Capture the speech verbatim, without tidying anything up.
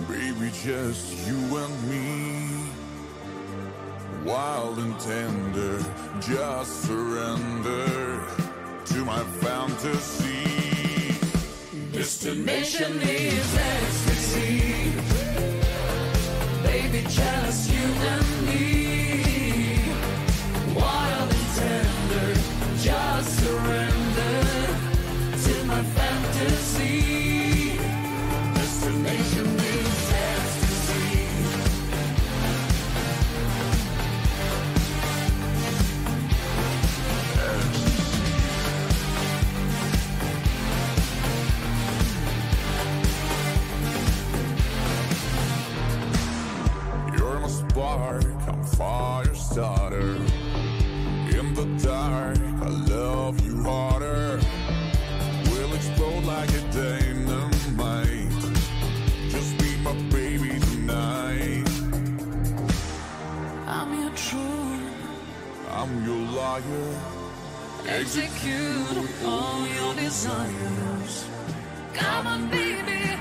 Baby, just you and me, wild and tender, just surrender to my fantasy. Destination is ecstasy. Baby, just you and me, wild and tender, just surrender to my fantasy. Destination is ecstasy. You're my spark, I'm fire starter. In the dark, I love you harder. We'll explode like a dynamite. Just be my baby tonight. I'm your truth, I'm your liar. execute all your desires. Come on, baby.